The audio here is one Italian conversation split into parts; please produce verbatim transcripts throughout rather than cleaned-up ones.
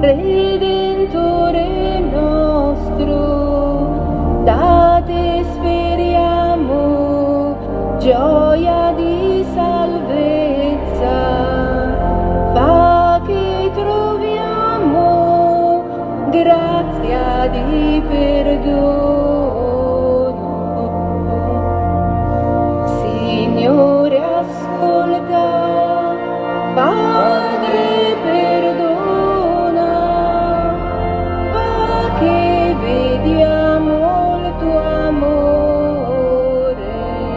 Redentore nostro, da te speriamo gioia di salvezza, fa che troviamo grazia di perdono. Signore, ascolta, Padre, perdona, fa che vediamo il tuo amore.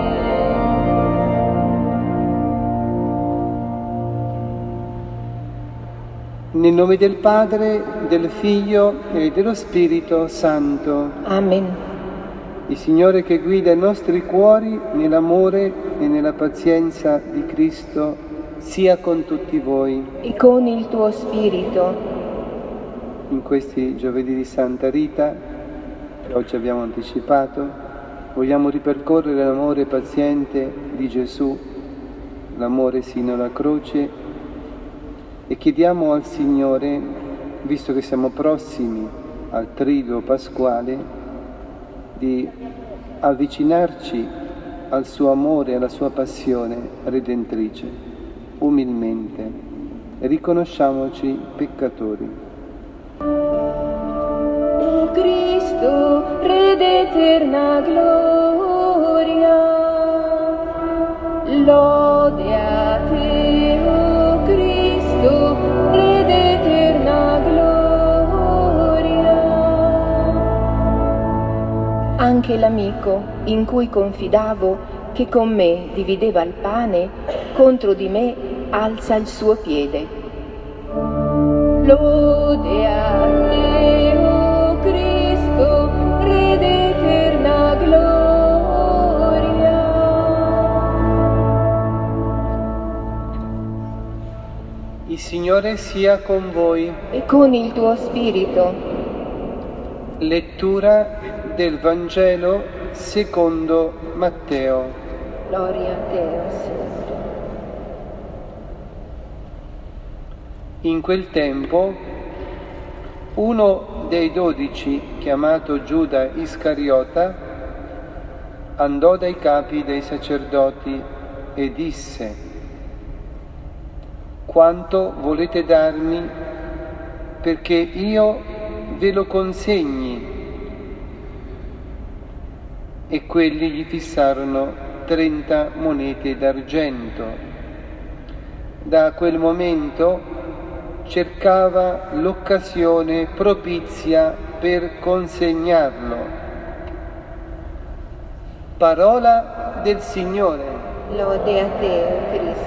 Nel nome del Padre, del Figlio e dello Spirito Santo. Amen. Il Signore che guida i nostri cuori nell'amore e nella pazienza di Cristo sia con tutti voi. E con il tuo spirito. In questi giovedì di Santa Rita, che oggi abbiamo anticipato, vogliamo ripercorrere l'amore paziente di Gesù, l'amore sino alla croce, e chiediamo al Signore, visto che siamo prossimi al Triduo pasquale, di avvicinarci al suo amore e alla sua passione redentrice, umilmente, e riconosciamoci peccatori. O Cristo, Re d'eterna gloria, lode a te, o Cristo, Re d'eterna gloria. Anche l'amico in cui confidavo, che con me divideva il pane, contro di me alza il suo piede. Lode a te, o Cristo, Re d'eterna gloria. Il Signore sia con voi. E con il tuo spirito. Lettura del Vangelo secondo Matteo. Gloria a te, o Signore. In quel tempo, uno dei dodici, chiamato Giuda Iscariota, andò dai capi dei sacerdoti e disse: «Quanto volete darmi perché io ve lo consegni?» E quelli gli fissarono trenta monete d'argento. Da quel momento cercava l'occasione propizia per consegnarlo. Parola del Signore. Lode a te, o Cristo.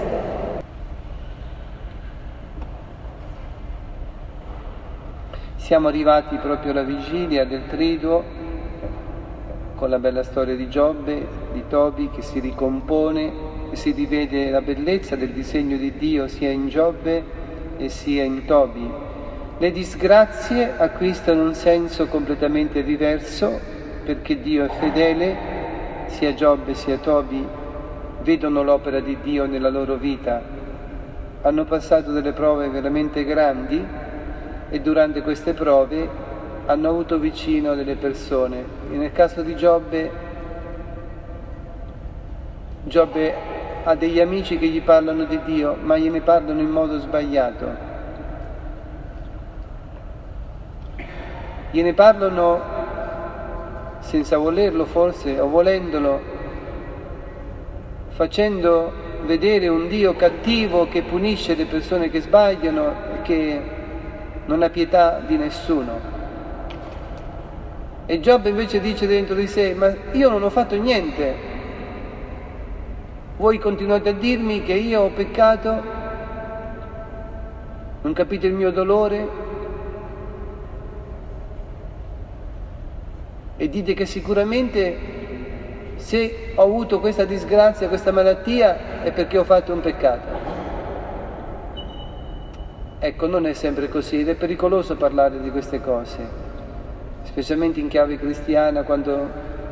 Siamo arrivati proprio alla vigilia del Triduo, con la bella storia di Giobbe, di Tobi che si ricompone e si rivede la bellezza del disegno di Dio sia in Giobbe e sia in Tobi. Le disgrazie acquistano un senso completamente diverso perché Dio è fedele, sia Giobbe sia Tobi vedono l'opera di Dio nella loro vita, hanno passato delle prove veramente grandi e durante queste prove hanno avuto vicino delle persone. E nel caso di Giobbe, Giobbe ha degli amici che gli parlano di Dio, ma gliene parlano in modo sbagliato. Gliene parlano senza volerlo forse, o volendolo, facendo vedere un Dio cattivo che punisce le persone che sbagliano e che non ha pietà di nessuno. E Giobbe invece dice dentro di sé: ma io non ho fatto niente, voi continuate a dirmi che io ho peccato, non capite il mio dolore e dite che sicuramente se ho avuto questa disgrazia, questa malattia è perché ho fatto un peccato. Ecco, non è sempre così ed è pericoloso parlare di queste cose, specialmente in chiave cristiana, quando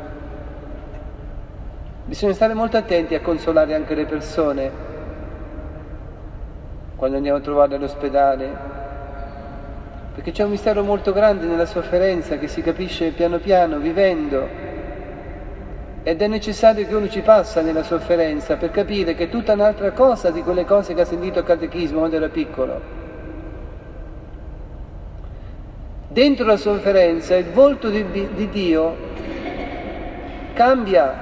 bisogna stare molto attenti a consolare anche le persone quando andiamo a trovarle all'ospedale, perché c'è un mistero molto grande nella sofferenza che si capisce piano piano, vivendo, ed è necessario che uno ci passa nella sofferenza per capire che è tutta un'altra cosa di quelle cose che ha sentito al catechismo quando era piccolo. Dentro la sofferenza il volto di, di Dio cambia,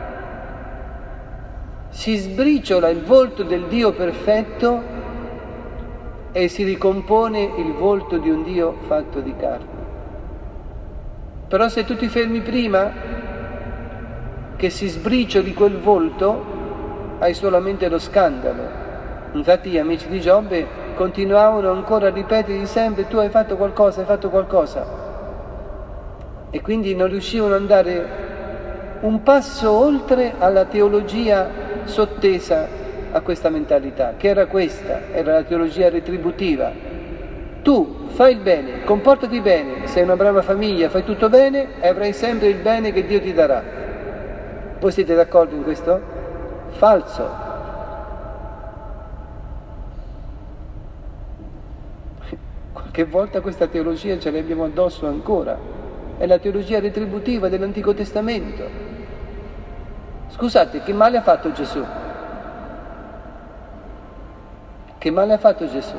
si sbriciola il volto del Dio perfetto e si ricompone il volto di un Dio fatto di carne. Però se tu ti fermi prima che si sbricioli quel volto, hai solamente lo scandalo. Infatti gli amici di Giobbe continuavano ancora a ripetergli sempre: tu hai fatto qualcosa, hai fatto qualcosa. E quindi non riuscivano ad andare un passo oltre alla teologia sottesa a questa mentalità, che era questa, era la teologia retributiva. Tu fai il bene, comportati bene, sei una brava famiglia, fai tutto bene e avrai sempre il bene che Dio ti darà. Voi siete d'accordo in questo? Falso. Qualche volta questa teologia ce l'abbiamo addosso ancora. È la teologia retributiva dell'Antico Testamento. Scusate, che male ha fatto Gesù? Che male ha fatto Gesù?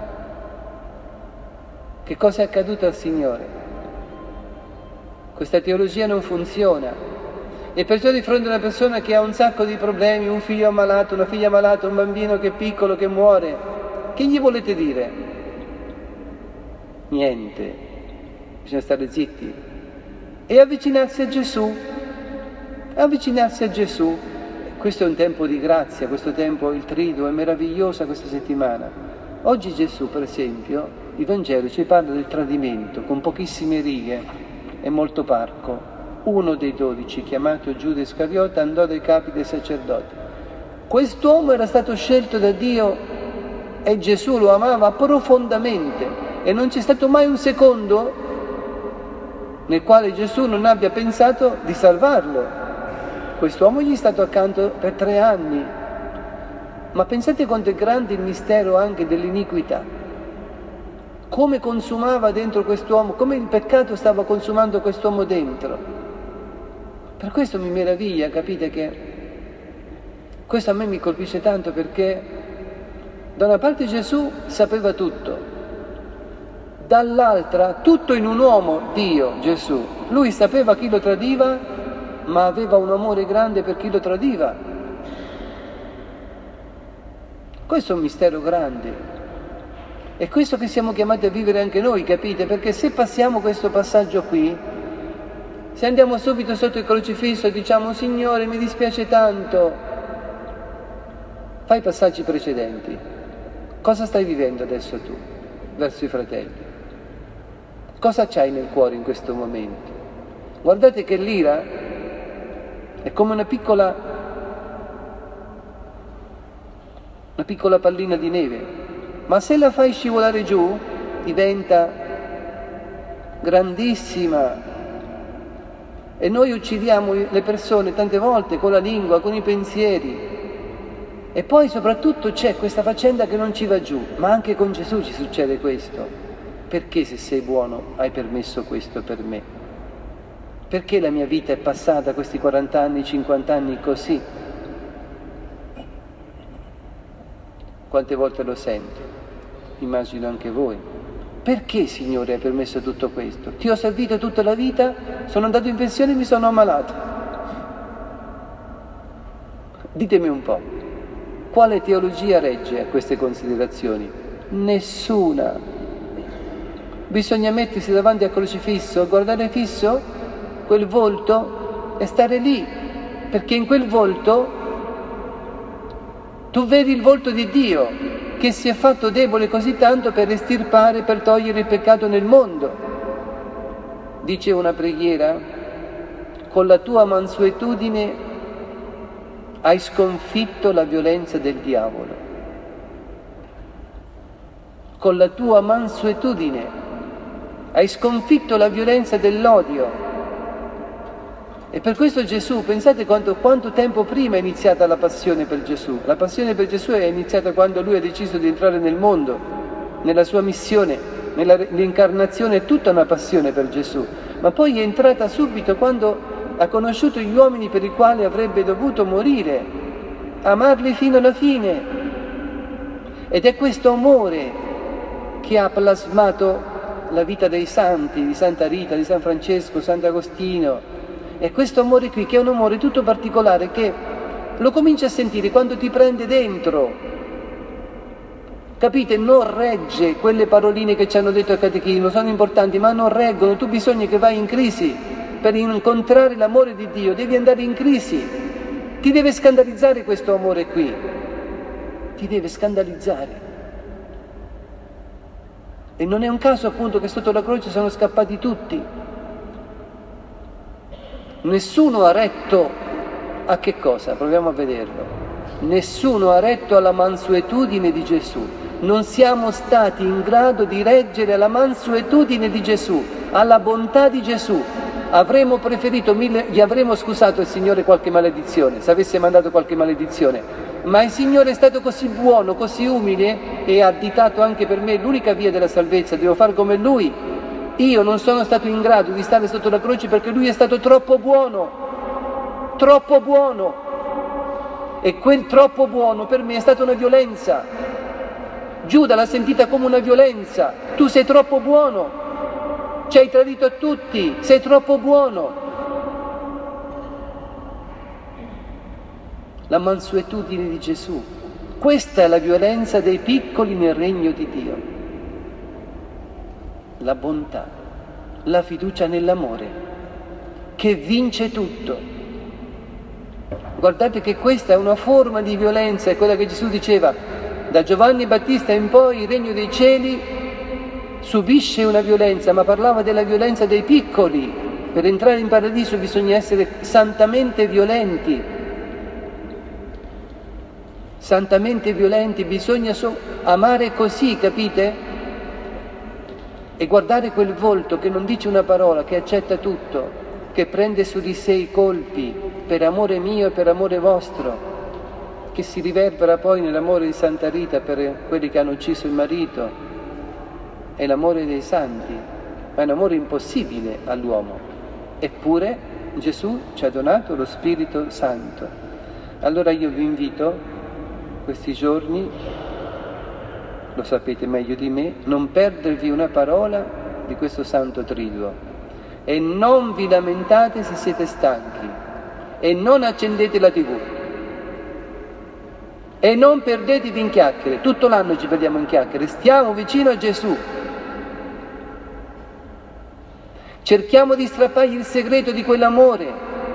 Che cosa è accaduto al Signore? Questa teologia non funziona. E perciò di fronte a una persona che ha un sacco di problemi, un figlio ammalato, una figlia ammalata, un bambino che è piccolo, che muore, che gli volete dire? Niente. Bisogna stare zitti. E avvicinarsi a Gesù. Avvicinarsi a Gesù. Questo è un tempo di grazia, questo tempo, il triduo, è meravigliosa questa settimana. Oggi Gesù, per esempio, il Vangelo ci parla del tradimento, con pochissime righe, è molto parco. Uno dei dodici, chiamato Giuda Iscariota, andò dai capi dei sacerdoti. Quest'uomo era stato scelto da Dio e Gesù lo amava profondamente e non c'è stato mai un secondo nel quale Gesù non abbia pensato di salvarlo. Quest'uomo gli è stato accanto per tre anni, ma pensate quanto è grande il mistero anche dell'iniquità. Come consumava dentro quest'uomo, come il peccato stava consumando quest'uomo dentro. Per questo mi meraviglia, capite che questo a me mi colpisce tanto, perché da una parte Gesù sapeva tutto, dall'altra tutto in un uomo, Dio, Gesù. Lui sapeva chi lo tradiva, ma aveva un amore grande per chi lo tradiva. Questo è un mistero grande. È questo che siamo chiamati a vivere anche noi, capite? Perché se passiamo questo passaggio qui, se andiamo subito sotto il crocifisso e diciamo: Signore, mi dispiace tanto, fai i passaggi precedenti. Cosa stai vivendo adesso tu verso i fratelli? Cosa c'hai nel cuore in questo momento? Guardate che l'ira è come una piccola, una piccola pallina di neve, ma se la fai scivolare giù diventa grandissima. E noi uccidiamo le persone tante volte con la lingua, con i pensieri. E poi soprattutto c'è questa faccenda che non ci va giù, ma anche con Gesù ci succede questo. Perché se sei buono hai permesso questo per me? Perché la mia vita è passata questi quaranta anni, cinquanta anni così? Quante volte lo sento? Immagino anche voi. Perché, Signore, hai permesso tutto questo? Ti ho servito tutta la vita, sono andato in pensione e mi sono ammalato. Ditemi un po', quale teologia regge a queste considerazioni? Nessuna. Bisogna mettersi davanti al crocifisso, guardare fisso quel volto e stare lì, perché in quel volto tu vedi il volto di Dio che si è fatto debole così tanto per estirpare, per togliere il peccato nel mondo. Dice una preghiera: con la tua mansuetudine hai sconfitto la violenza del diavolo. Con la tua mansuetudine hai sconfitto la violenza dell'odio. E per questo Gesù, pensate quanto, quanto tempo prima è iniziata la passione per Gesù. La passione per Gesù è iniziata quando lui ha deciso di entrare nel mondo, nella sua missione. L'incarnazione è tutta una passione per Gesù, ma poi è entrata subito quando ha conosciuto gli uomini per i quali avrebbe dovuto morire, amarli fino alla fine. Ed è questo amore che ha plasmato la vita dei santi, di Santa Rita, di San Francesco, Sant'Agostino. È questo amore qui che è un amore tutto particolare, che lo cominci a sentire quando ti prende dentro. Capite? Non regge quelle paroline che ci hanno detto al catechismo, sono importanti, ma non reggono. Tu bisogna che vai in crisi per incontrare l'amore di Dio, devi andare in crisi. Ti deve scandalizzare questo amore qui, ti deve scandalizzare. E non è un caso appunto che sotto la croce sono scappati tutti. Nessuno ha retto a che cosa? Proviamo a vederlo. Nessuno ha retto alla mansuetudine di Gesù. Non siamo stati in grado di reggere alla mansuetudine di Gesù, alla bontà di Gesù. Avremmo preferito mille, gli avremmo scusato il Signore qualche maledizione, se avesse mandato qualche maledizione, ma il Signore è stato così buono, così umile e ha additato anche per me l'unica via della salvezza, devo fare come Lui. Io non sono stato in grado di stare sotto la croce perché Lui è stato troppo buono, troppo buono, e quel troppo buono per me è stata una violenza. Giuda l'ha sentita come una violenza. Tu sei troppo buono, ci hai tradito a tutti, sei troppo buono. La mansuetudine di Gesù, questa è la violenza dei piccoli nel regno di Dio. La bontà, la fiducia nell'amore, che vince tutto. Guardate che questa è una forma di violenza, è quella che Gesù diceva: da Giovanni Battista in poi il regno dei cieli subisce una violenza, ma parlava della violenza dei piccoli. Per entrare in paradiso bisogna essere santamente violenti, santamente violenti, bisogna so- amare così, capite? E guardare quel volto che non dice una parola, che accetta tutto, che prende su di sé i colpi per amore mio e per amore vostro, che si riverbera poi nell'amore di Santa Rita per quelli che hanno ucciso il marito. È l'amore dei santi, ma è un amore impossibile all'uomo. Eppure Gesù ci ha donato lo Spirito Santo. Allora io vi invito questi giorni, lo sapete meglio di me, non perdervi una parola di questo Santo Triduo e non vi lamentate se siete stanchi e non accendete la tivù. E non perdetevi in chiacchiere, tutto l'anno ci perdiamo in chiacchiere, stiamo vicino a Gesù. Cerchiamo di strappargli il segreto di quell'amore.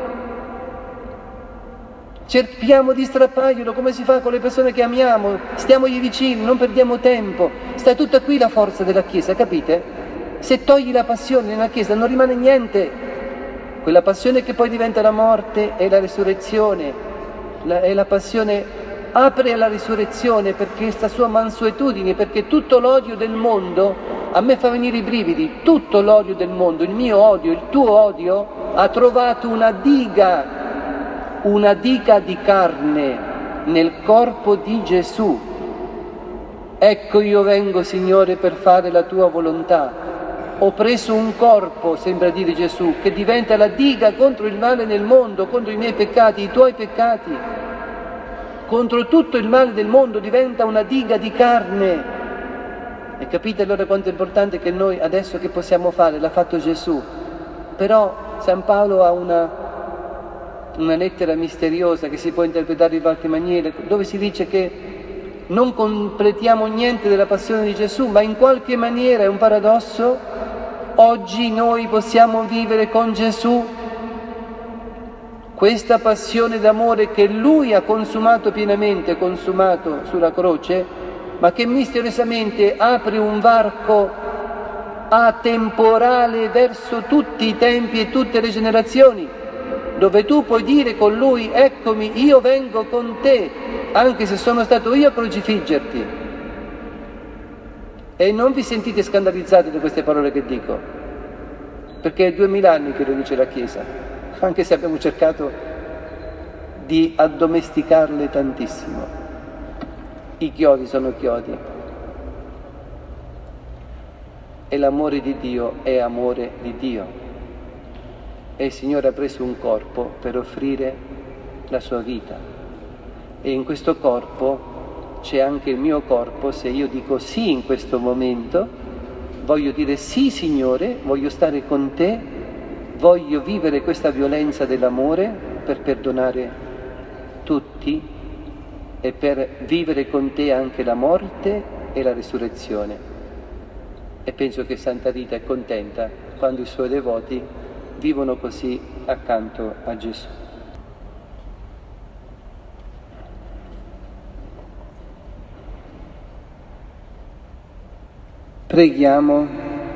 Cerchiamo di strapparglielo come si fa con le persone che amiamo, stiamogli vicini, non perdiamo tempo. Sta tutta qui la forza della Chiesa, capite? Se togli la passione nella Chiesa non rimane niente. Quella passione che poi diventa la morte e la risurrezione, la, è la passione. Apre alla risurrezione perché questa sua mansuetudine, perché tutto l'odio del mondo, a me fa venire i brividi, tutto l'odio del mondo, il mio odio, il tuo odio, ha trovato una diga, una diga di carne nel corpo di Gesù. Ecco io vengo, Signore, per fare la tua volontà. Ho preso un corpo, sembra dire Gesù, che diventa la diga contro il male nel mondo, contro i miei peccati, i tuoi peccati. Contro tutto il male del mondo diventa una diga di carne. E capite allora quanto è importante che noi adesso che possiamo fare? L'ha fatto Gesù. Però San Paolo ha una, una lettera misteriosa che si può interpretare in varie maniere, dove si dice che non completiamo niente della passione di Gesù, ma in qualche maniera, è un paradosso, oggi noi possiamo vivere con Gesù questa passione d'amore che Lui ha consumato pienamente, consumato sulla croce, ma che misteriosamente apre un varco atemporale verso tutti i tempi e tutte le generazioni, dove tu puoi dire con Lui: eccomi, io vengo con te, anche se sono stato io a crocifiggerti. E non vi sentite scandalizzati da queste parole che dico, perché è duemila anni che lo dice la Chiesa, anche se abbiamo cercato di addomesticarle tantissimo. I chiodi sono chiodi. e l'amore di Dio è amore di Dio. E il Signore ha preso un corpo per offrire la sua vita. E in questo corpo c'è anche il mio corpo. Se io dico sì in questo momento, voglio dire sì, Signore, voglio stare con te, voglio vivere questa violenza dell'amore per perdonare tutti e per vivere con te anche la morte e la risurrezione. E penso che Santa Rita è contenta quando i suoi devoti vivono così accanto a Gesù. Preghiamo.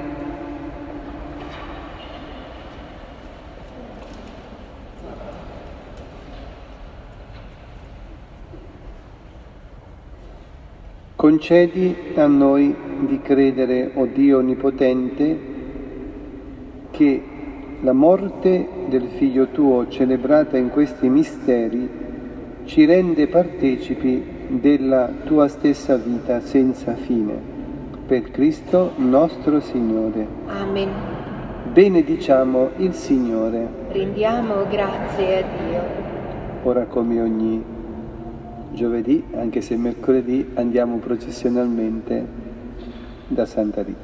Concedi a noi di credere, o Dio Onnipotente, che la morte del Figlio Tuo celebrata in questi misteri ci rende partecipi della Tua stessa vita senza fine. Per Cristo nostro Signore. Amen. Benediciamo il Signore. Rendiamo grazie a Dio. Ora, come ogni giovedì, anche se mercoledì, andiamo processionalmente da Santa Rita.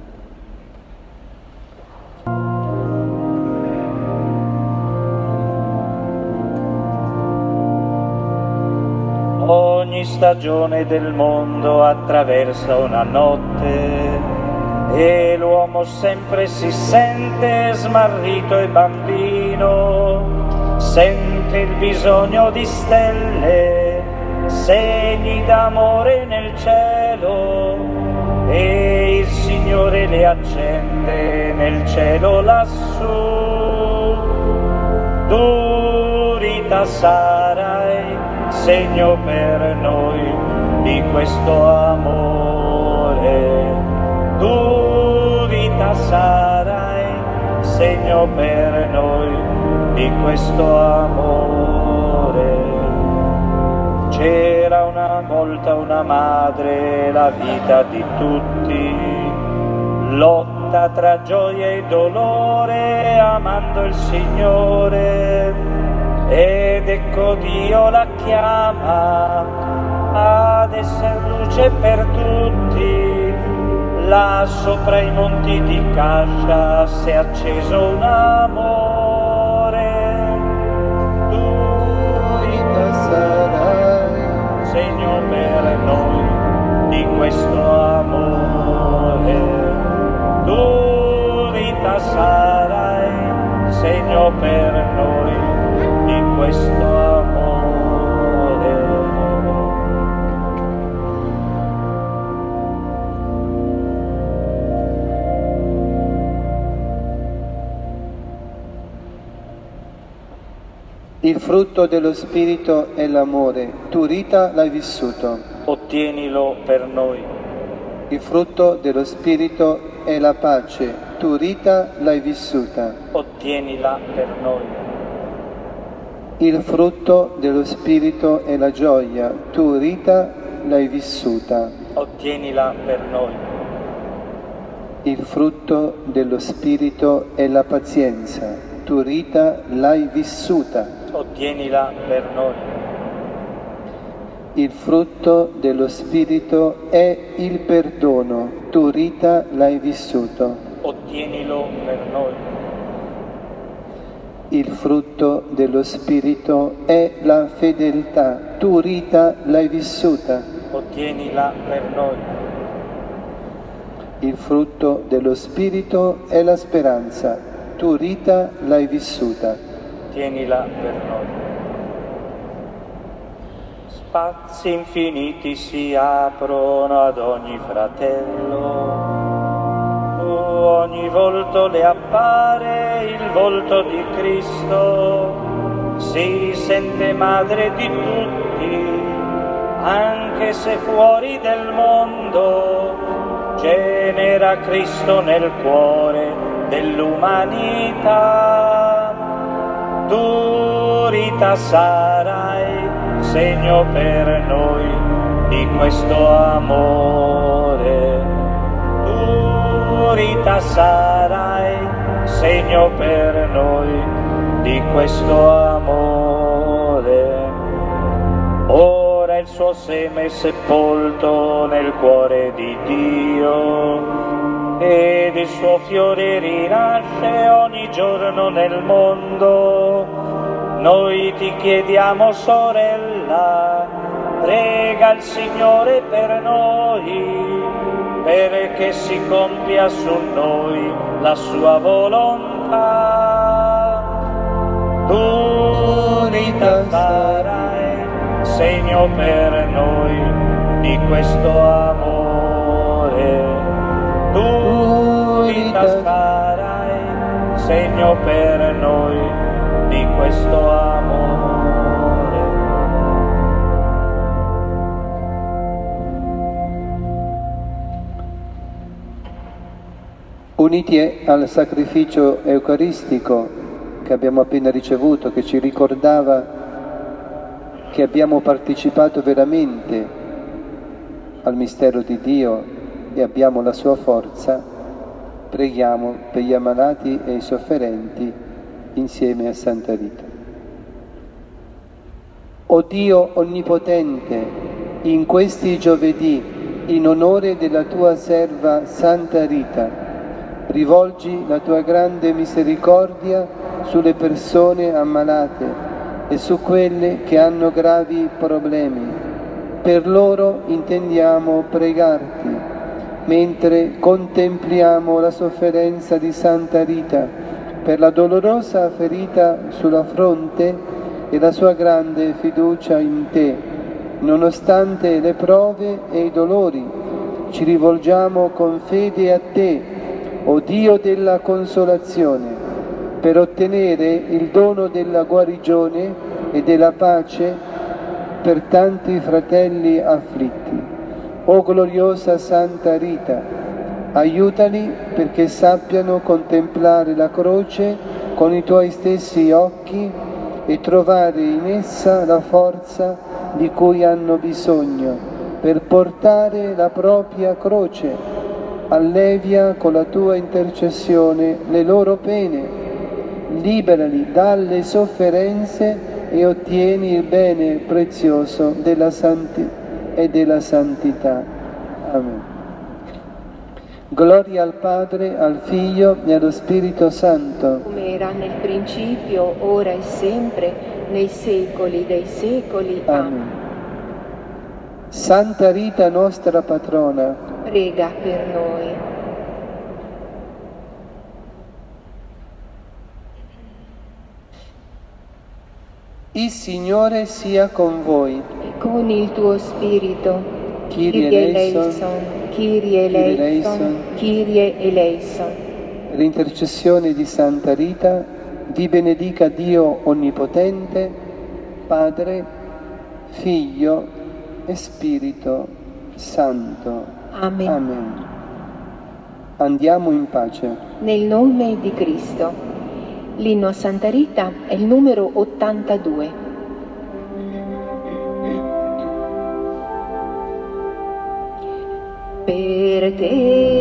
Ogni stagione del mondo attraversa una notte e l'uomo sempre si sente smarrito e bambino, sente il bisogno di stelle, segni d'amore nel cielo, e il Signore le accende nel cielo lassù. Tu, Rita, sarai segno per noi di questo amore. Tu, Rita, sarai segno per noi di questo amore. C'era una volta una madre, la vita di tutti, lotta tra gioia e dolore, amando il Signore, ed ecco Dio la chiama ad esser luce per tutti. Là sopra i monti di Cascia si è acceso un amore. Tu, Rita, sarai segno per noi di questo amore. Tu, Rita, sarai segno per noi di questo amore. Il frutto dello Spirito è l'amore. Tu, Rita, l'hai vissuto. Ottienilo per noi. Il frutto dello Spirito è la pace. Tu, Rita, l'hai vissuta. Ottienila per noi. Il frutto dello Spirito è la gioia. Tu, Rita, l'hai vissuta. Ottienila per noi. Il frutto dello Spirito è la pazienza. Tu, Rita, l'hai vissuta. Ottienila per noi. Il frutto dello Spirito è il perdono. Tu, Rita, l'hai vissuto. Ottienilo per noi. Il frutto dello Spirito è la fedeltà. Tu, Rita, l'hai vissuta. Ottienila per noi. Il frutto dello Spirito è la speranza. Tu, Rita, l'hai vissuta. Ottienila per noi. Spazi infiniti si aprono ad ogni fratello. Ogni volto le appare il volto di Cristo, si sente madre di tutti, anche se fuori del mondo, genera Cristo nel cuore dell'umanità. Tu, Rita, sarai segno per noi di questo amore. Tu, Dorita sarai, segno per noi di questo amore. Ora il suo seme è sepolto nel cuore di Dio ed il suo fiore rinasce ogni giorno nel mondo. Noi ti chiediamo, sorella, prega il Signore per noi, perché si compia su noi la sua volontà. Dorita sarai, segno per noi di questo amore. Dorita sarai, segno per noi di questo amore. Uniti al sacrificio eucaristico che abbiamo appena ricevuto, che ci ricordava che abbiamo partecipato veramente al mistero di Dio e abbiamo la sua forza, preghiamo per gli ammalati e i sofferenti insieme a Santa Rita. O Dio Onnipotente, in questi giovedì, in onore della tua serva Santa Rita, rivolgi la tua grande misericordia sulle persone ammalate e su quelle che hanno gravi problemi. Per loro intendiamo pregarti, mentre contempliamo la sofferenza di Santa Rita per la dolorosa ferita sulla fronte e la sua grande fiducia in te. Nonostante le prove e i dolori, ci rivolgiamo con fede a te, o Dio della consolazione, per ottenere il dono della guarigione e della pace per tanti fratelli afflitti. O gloriosa Santa Rita, aiutali perché sappiano contemplare la croce con i tuoi stessi occhi e trovare in essa la forza di cui hanno bisogno per portare la propria croce. Allevia con la tua intercessione le loro pene, liberali dalle sofferenze e ottieni il bene prezioso della santi- e della santità. Amen. Gloria al Padre, al Figlio e allo Spirito Santo. Come era nel principio, ora e sempre, nei secoli dei secoli. Amen. Santa Rita, nostra patrona, prega per noi. Il Signore sia con voi. E con il tuo spirito. Kyrie eleison, Kyrie eleison, Kyrie eleison. Per l'intercessione di Santa Rita, vi benedica Dio Onnipotente, Padre, Figlio e Spirito Santo. Amen. Amen. Andiamo in pace. Nel nome di Cristo. L'inno a Santa Rita è il numero ottantadue. Per te